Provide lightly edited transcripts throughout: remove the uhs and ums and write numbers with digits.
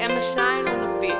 Emma Shine on the beat.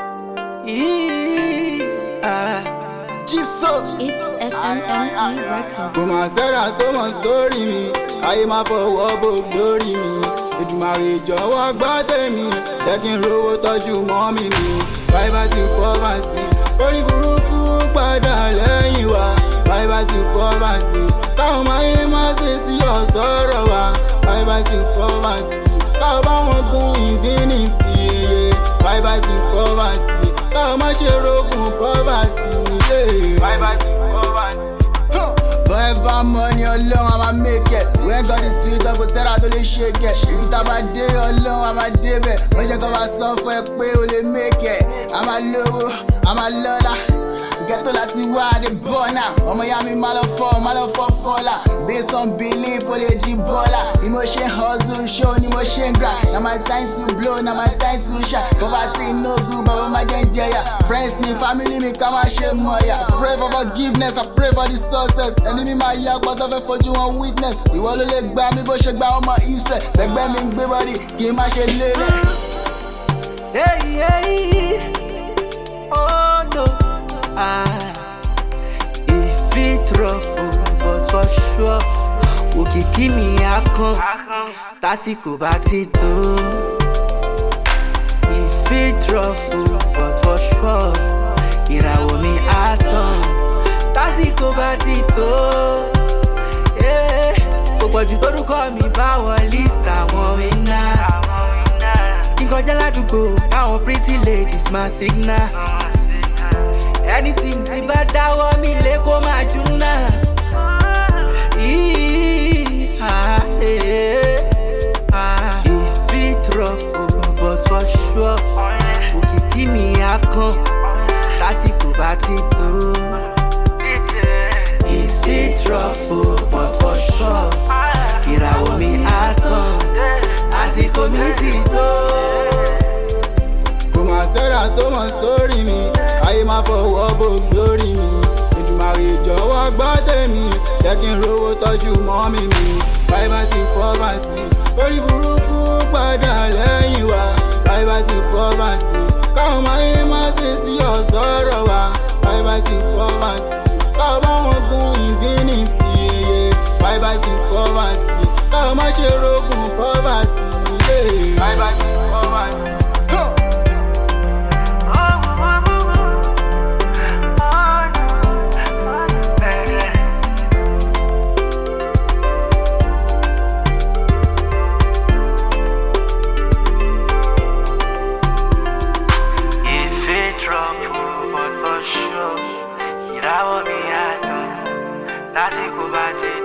Jesus. It's FMME Records. Kò máa sẹ́ra tó mọ̀ sítórì mi, ayé máa fọwọ́ bò lórí mi. Èdùmàrè jọ̀wọ́ gbọ́ tèmi, jẹ́ kí n rówó tọ́jú mọ́mì mi. Privacy poverty, orí burúkú padà lẹ́yìn wa. Privacy poverty, káwọn máa yé máa ṣe sí ọ̀sọ́rọ̀ wa. Privacy poverty, káwọn bá wọn gun infinity yeye. Privacy poverty, káwọn máa ṣe rogun poverty. Privacy poverty. Forever money alone, I'ma make it. We ain't got the sweet up, but said I don't shake it. If you have a day alone, I'ma do it. When you come and suffer, I will make it. I'm a low, I'm a lola. Get to that you are the burner. I'm a yummy malo for faller. Based on belief for the G-baller. Emotion hustle, show emotion grind. Now my time to blow, now my time to shine. Poverty no good, but my yeah. Friends me, family me, come and share more. Pray for forgiveness, I pray for the success. Enemy my yak, but I've for you on witness. You want to let by me, but shake by on my history. Like by me, body, give my shit lady. Hey, oh no. If it rough, but for sure, òkìkí mi á kàn, tásìkò bá ti tó. If it rough, but for sure, ìràwọ̀ mi á tàn, tásìkò bá ti tó. Kò pọ̀jù tórúkọ mi bá wọ list àwọn winners. Kí n kọjá ládùúgbò, káwọn pretty ladies máa signal. Anything tí bá dáwọ́ mi lé kó máa jóná. If it rough, but for sure, òkìkí mi á kàn, tásìkò bá ti tó. If it rough, but for sure, ìràwọ̀ mi á tàn, àsìkò mi ti tó. Kò máa sẹ́ra tó mọ̀ sítórì mi, ayé máa fọwọ́ bò lórí mi. Èdùmàrè jọ̀wọ́ gbọ́ tèmi, jẹ́ kí n rówó tọ́jú mọ́mì mi. Privacy poverty, orí burúkú padà lẹ́yìn wa. Privacy poverty, káwọn máa yé máa ṣe sí ọ̀sọ́rọ̀ wa. Privacy poverty, káwọn bá wọn gun infinity yeye. Privacy poverty, káwọn máa ṣe rogun poverty. Privacy poverty. Ìràwọ̀ mi á tàn, lásìkò bá ti